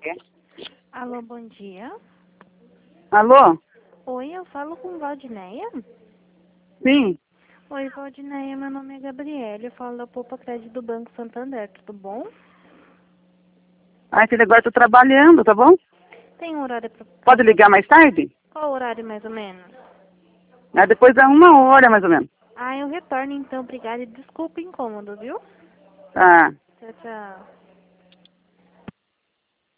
Alô, bom dia. Alô? Oi, eu falo com Valdineia? Sim. Oi, Valdineia, meu nome é Gabriele, eu falo da Poupa Crédito do Banco Santander, tudo bom? Ah, que agora eu tô trabalhando, tá bom? Tem um horário pra... Pode ligar mais tarde? Qual horário mais ou menos? Depois dá 1 hora, mais ou menos. Ah, eu retorno então, obrigada e desculpa o incômodo, viu? Tá. Tchau, tchau.